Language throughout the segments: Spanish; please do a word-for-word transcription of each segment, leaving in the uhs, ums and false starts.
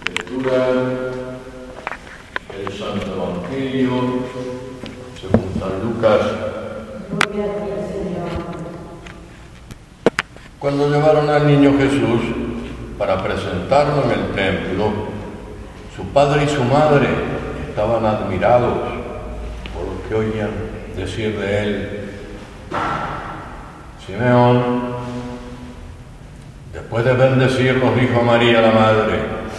Lectura del Santo Evangelio según San Lucas. Gloria a ti, Señor. Cuando llevaron al niño Jesús para presentarlo en el templo, su padre y su madre estaban admirados por lo que oían decir de él. Simeón, después de bendecirlos, dijo a María la madre: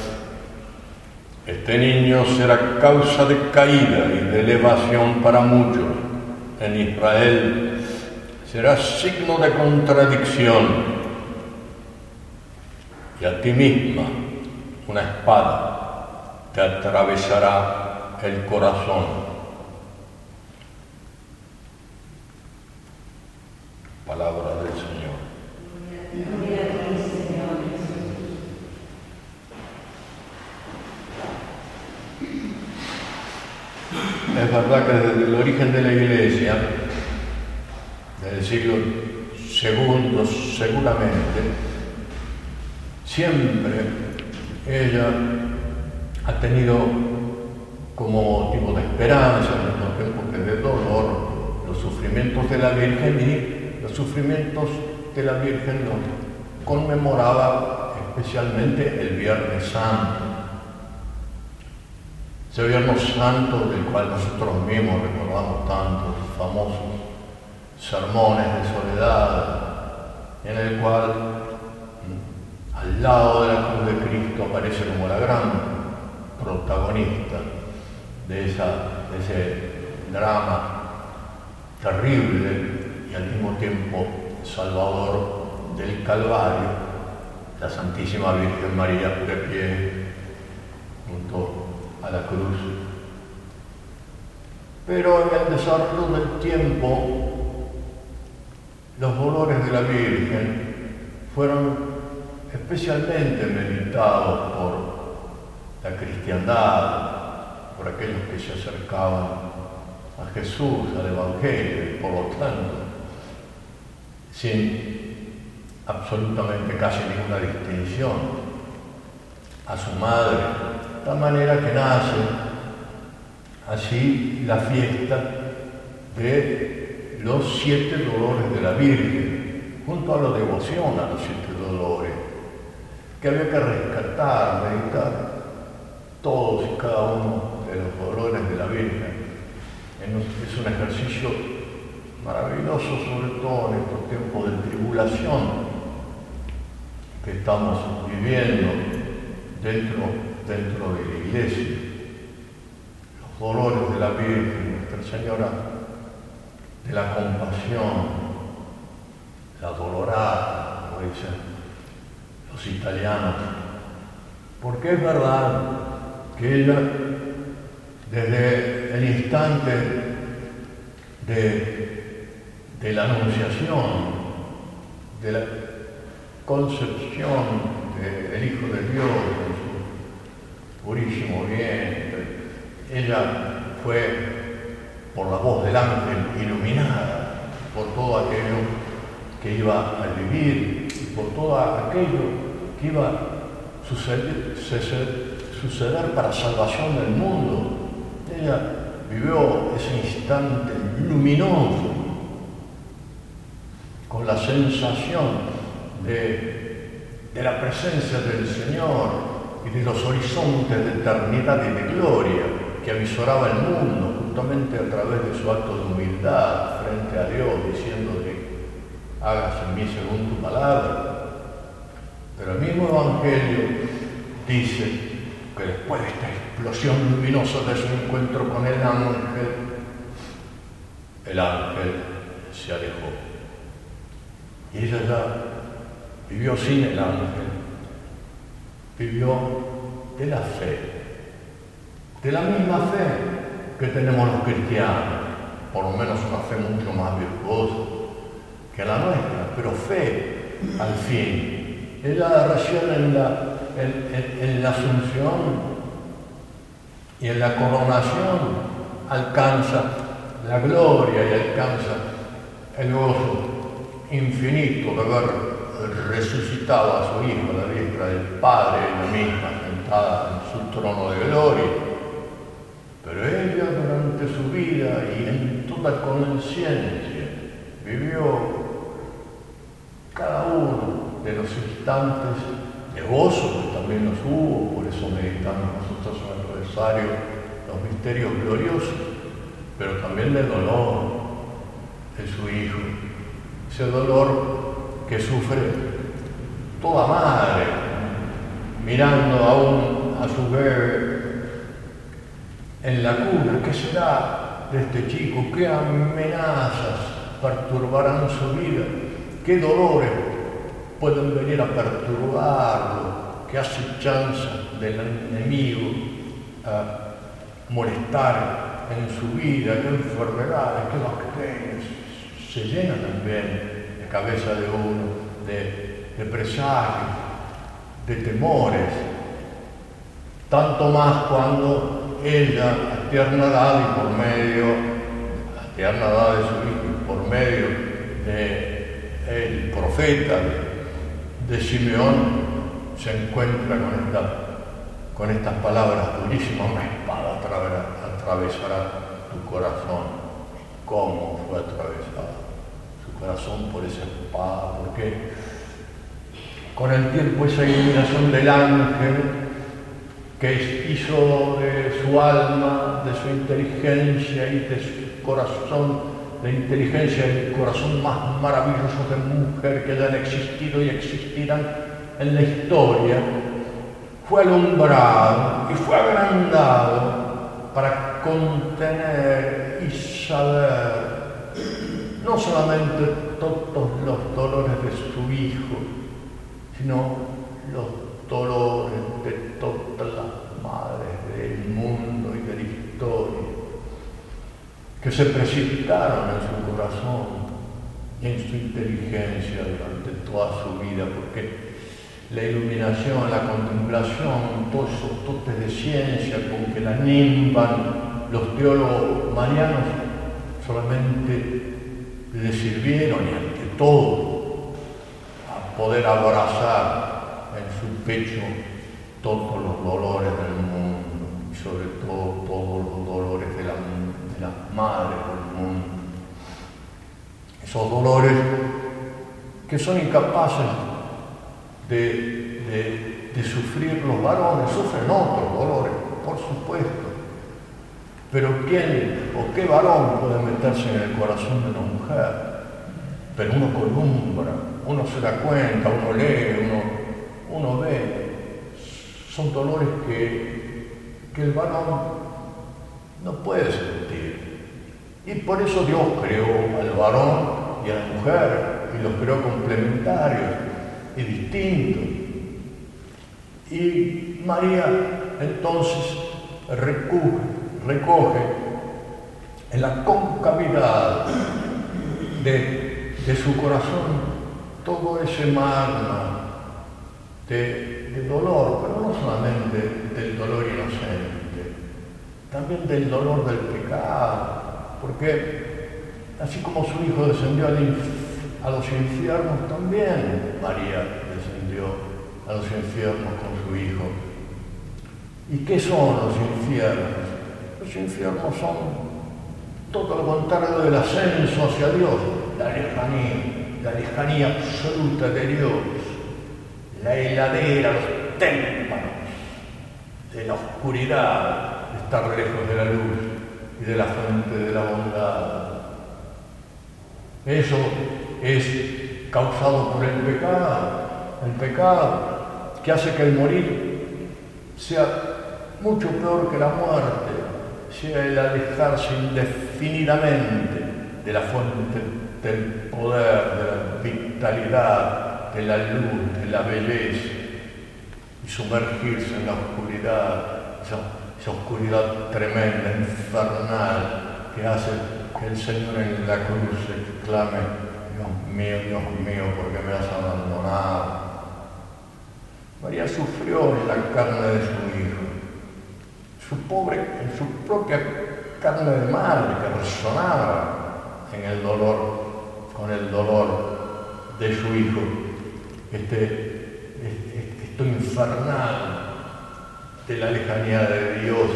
este niño será causa de caída y de elevación para muchos. En Israel será signo de contradicción, y a ti misma una espada te atravesará el corazón. Palabra del Señor. Gloria a ti, Señor Jesús. Es verdad que desde el origen de la Iglesia, desde el siglo segundo seguramente, siempre ella ha tenido como motivo de esperanza, al mismo tiempo que de dolor, los sufrimientos de la Virgen, y los sufrimientos de la Virgen los conmemoraba especialmente el Viernes Santo. Ese Viernes Santo del cual nosotros mismos recordamos tantos famosos sermones de soledad, en el cual al lado de la cruz de Cristo aparece como la gran protagonista de, esa, de ese drama terrible y al mismo tiempo salvador del Calvario, la Santísima Virgen María de pie junto a la cruz. Pero en el desarrollo del tiempo, los dolores de la Virgen fueron especialmente meditados por la cristiandad, por aquellos que se acercaban a Jesús, al Evangelio, y por lo tanto, sin absolutamente casi ninguna distinción, a su madre, de tal manera que nace así la fiesta de los siete dolores de la Virgen, junto a la devoción a los siete dolores, que había que rescatar, meditar todos y cada uno de los dolores de la Virgen. Es un ejercicio maravilloso, sobre todo en estos tiempos de tribulación que estamos viviendo dentro, dentro de la Iglesia. Los dolores de la Virgen, Nuestra Señora de la Compasión, la Dolorata, como dicen los italianos, porque es verdad que ella, desde el instante de, de la anunciación, de la concepción del Hijo de Dios en su purísimo vientre, ella fue por la voz del ángel iluminada por todo aquello que iba a vivir y por todo aquello que iba a suceder, suceder para salvación del mundo. Ella vivió ese instante luminoso con la sensación de, de la presencia del Señor y de los horizontes de eternidad y de gloria que avisoraba el mundo justamente a través de su acto de humildad frente a Dios, diciéndole: hágase en mí según tu palabra. Pero el mismo Evangelio dice que después de esta explosión luminosa de su encuentro con el ángel, el ángel se alejó. Y ella ya vivió sin el ángel, vivió de la fe, de la misma fe que tenemos los cristianos, por lo menos una fe mucho más virtuosa que la nuestra, pero fe al fin. Ella recién en la, en, en, en la Asunción y en la coronación alcanza la gloria y alcanza el gozo infinito de haber resucitado a su Hijo a la diestra del Padre, ella misma sentada en gloria. Pero ella durante su vida y en toda conciencia vivió cada uno de los instantes de gozo, que también los hubo, por eso meditamos nosotros en el rosario los misterios gloriosos, pero también del dolor de su hijo, ese dolor que sufre toda madre, mirando aún a su bebé en la cuna. ¿Qué será de este chico? ¿Qué amenazas perturbarán su vida? ¿Qué dolores pueden venir a perturbarlo? ¿Qué acechanza del enemigo a molestar en su vida? ¿Qué enfermedades, qué bacterias? Se llena también la cabeza de uno de, de presagios, de temores, tanto más cuando ella, a tierna edad y por medio, a tierna edad de su hijo y por medio del profeta de, de Simeón, se encuentra con, esta, con estas palabras durísimas: una espada atravesará tu corazón. ¿Cómo fue atravesado su corazón por esa espada? Porque con el tiempo esa iluminación del ángel que hizo de su alma, de su inteligencia y de su corazón, de inteligencia y el corazón más maravilloso de mujer que hayan existido y existirán en la historia, fue alumbrado y fue agrandado para contener y saber no solamente todos los dolores de su hijo, sino los dolores de todas las madres del mundo y de la historia, que se precipitaron en su corazón y en su inteligencia durante toda su vida, porque la iluminación, la contemplación, todos esos dotes de ciencia con que la nimban los teólogos marianos, solamente le sirvieron y ante todo a poder abrazar en su pecho todos los dolores del mundo y sobre todo todos los dolores de, la, de las madres del mundo. Esos dolores que son incapaces de, de, de sufrir los varones, sufren otros dolores, por supuesto. Pero ¿quién o qué varón puede meterse en el corazón de una mujer? Pero uno columbra, uno se da cuenta, uno lee, uno, uno ve. Son dolores que, que el varón no puede sentir. Y por eso Dios creó al varón y a la mujer, y los creó complementarios y distintos. Y María entonces recoge, recoge en la concavidad de, de su corazón todo ese magma de, de dolor, pero no solamente del dolor inocente, también del dolor del pecado, porque así como su hijo descendió al infierno, a los infiernos, también María descendió a los infiernos con su hijo. ¿Y qué son los infiernos? Los infiernos son todo lo contrario del ascenso hacia Dios, la lejanía, la lejanía absoluta de Dios, la heladera, los témpanos de la oscuridad, de estar lejos de la luz y de la fuente de la bondad. Eso es causado por el pecado, el pecado que hace que el morir sea mucho peor que la muerte, sea el alejarse indefinidamente de la fuente del poder, de la vitalidad, de la luz, de la belleza, y sumergirse en la oscuridad, esa, esa oscuridad tremenda, infernal, que hace que el Señor en la cruz exclame: Dios mío, Dios mío, ¿por qué me has abandonado? María sufrió en la carne de su hijo, su pobre, en su propia carne de madre, que resonaba en el dolor, con el dolor de su hijo, este, este, esto infernal de la lejanía de Dios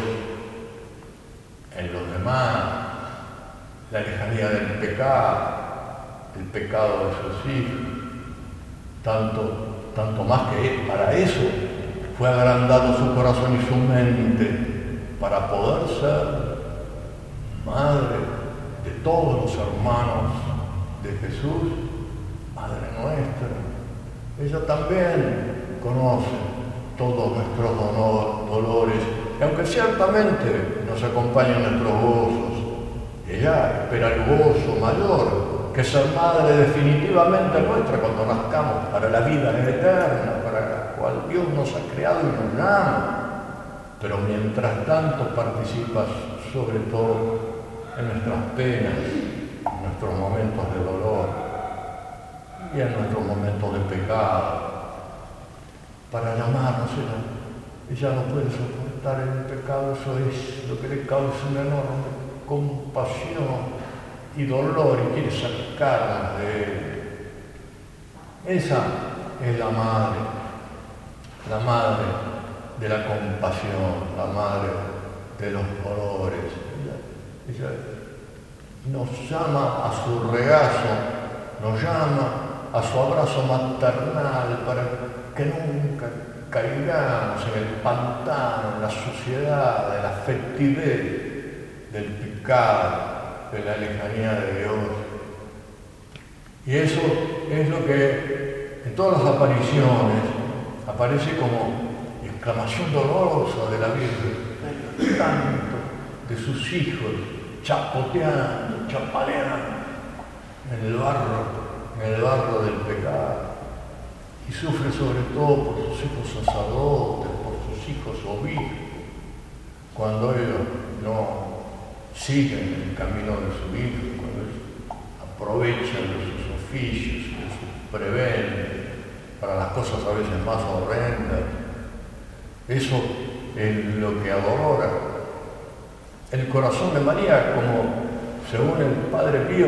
en los demás, la lejanía del pecado, el pecado de sus hijos, tanto, tanto más que para eso fue agrandado su corazón y su mente, para poder ser madre de todos los hermanos de Jesús, Madre nuestra. Ella también conoce todos nuestros dolor, dolores, y aunque ciertamente nos acompañan nuestros gozos, ella espera el gozo mayor, que ser madre definitivamente nuestra cuando nazcamos para la vida eterna, para la cual Dios nos ha creado y nos llama. Pero mientras tanto participas sobre todo en nuestras penas, en nuestros momentos de dolor y en nuestros momentos de pecado, para llamarnos. Ella, ella no puede soportar el pecado, eso es lo que le causa una enorme compasión y dolor y quiere sacarnos de él. Esa es la madre, la madre de la compasión, la madre de los dolores. Ella, ella nos llama a su regazo, nos llama a su abrazo maternal para que nunca caigamos en el pantano, en la suciedad, en la fetidez del pecado, de la lejanía de Dios. Y eso es lo que en todas las apariciones aparece como exclamación dolorosa de la Virgen, tanto de sus hijos chapoteando, chapaleando en el barro, en el barro del pecado. Y sufre sobre todo por sus hijos sacerdotes, por sus hijos obispos, cuando ellos no siguen el camino de su hijo, cuando ellos aprovechan de sus oficios, de sus prebendas, para las cosas a veces más horrendas. Eso es lo que adora el corazón de María, como según el Padre Pío,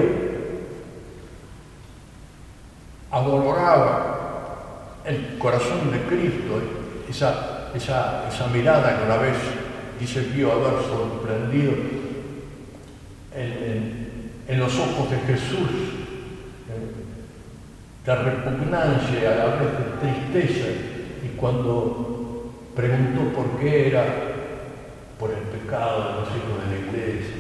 adoraba el corazón de Cristo, esa, esa, esa mirada que una vez dice Pío haber sorprendido en, en, en los ojos de Jesús, eh, de repugnancia y a la vez de tristeza, y cuando preguntó por qué era por el pecado de los hijos de la Iglesia.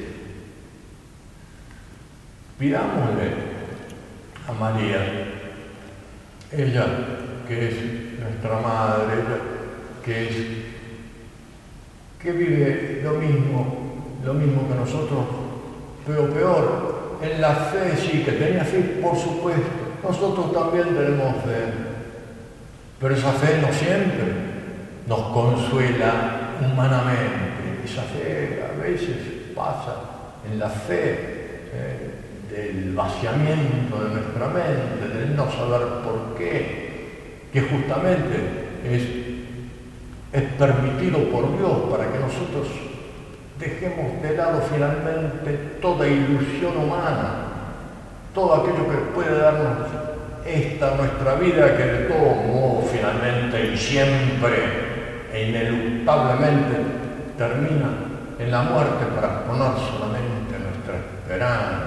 Pidámosle a María, ella que es nuestra madre, ella que es que vive lo mismo, lo mismo que nosotros, pero peor, en la fe, sí, que tenía fe, por supuesto, nosotros también tenemos fe, pero esa fe no siempre nos consuela humanamente, esa fe a veces pasa en la fe eh, del vaciamiento de nuestra mente, del no saber por qué, que justamente es, es permitido por Dios para que nosotros dejemos de lado finalmente toda ilusión humana, todo aquello que puede darnos esta nuestra vida, que de todo modo finalmente y siempre e ineluctablemente termina en la muerte, para poner solamente nuestra esperanza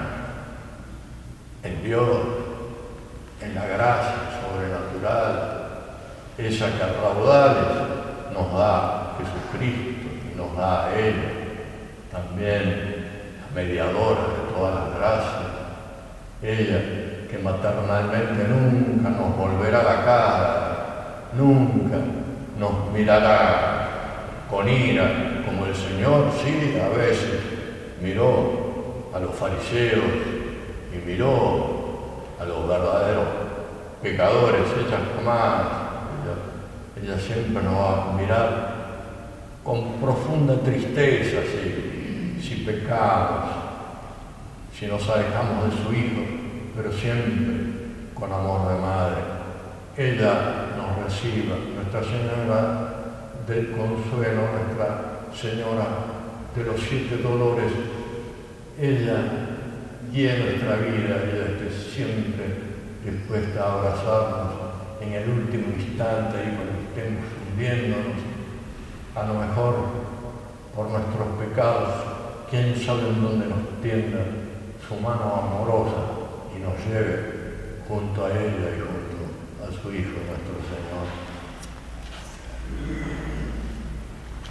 en Dios, en la gracia sobrenatural, esa que a raudales nos da Jesucristo y nos da a Él, también la mediadora de todas las gracias, ella que maternalmente nunca nos volverá la cara, nunca nos mirará con ira, como el Señor sí a veces miró a los fariseos y miró a los verdaderos pecadores. Ella jamás, ella, ella siempre nos va a mirar con profunda tristeza si, si pecamos, si nos alejamos de su Hijo, pero siempre con amor de madre. Ella nos reciba, Nuestra Señora del Consuelo, Nuestra Señora de los Siete Dolores, ella guíe nuestra vida, ella esté siempre dispuesta a abrazarnos en el último instante y cuando estemos hundiéndonos, A lo mejor por nuestros pecados, quién sabe en dónde nos tienda su mano amorosa y nos lleve junto a ella y junto a su Hijo nuestro Señor.